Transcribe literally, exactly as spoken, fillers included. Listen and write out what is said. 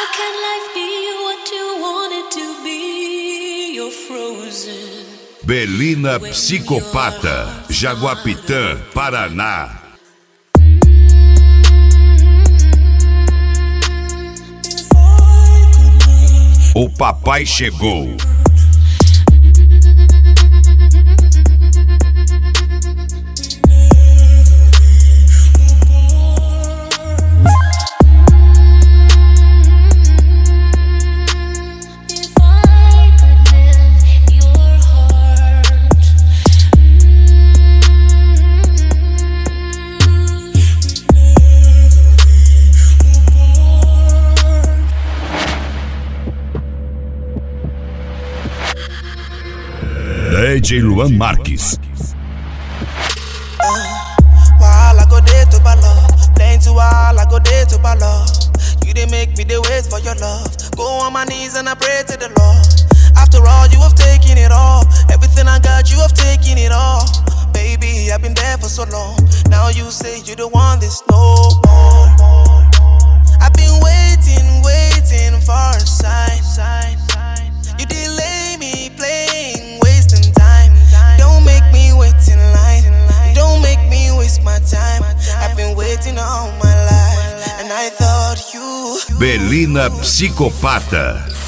How can life be what you want it to be? You're frozen. Belina Psicopata, Jaguapitã, Paraná. O papai chegou. D J Luan Marques. While I go there to balo, playing to while I go there to balo. You didn't make me the wait for your love. Go on my knees and I pray to the Lord. After all, you have taken it all. Everything I got, you have taken it all. Baby, I've been there for so long. Now you say you don't want this no more. I've been waiting, waiting for a sign. You delay me playing, wasting time. Don't make me wait in line. Don't make me waste my time. I've been waiting all my life, and I thought you. Belina Psicopata.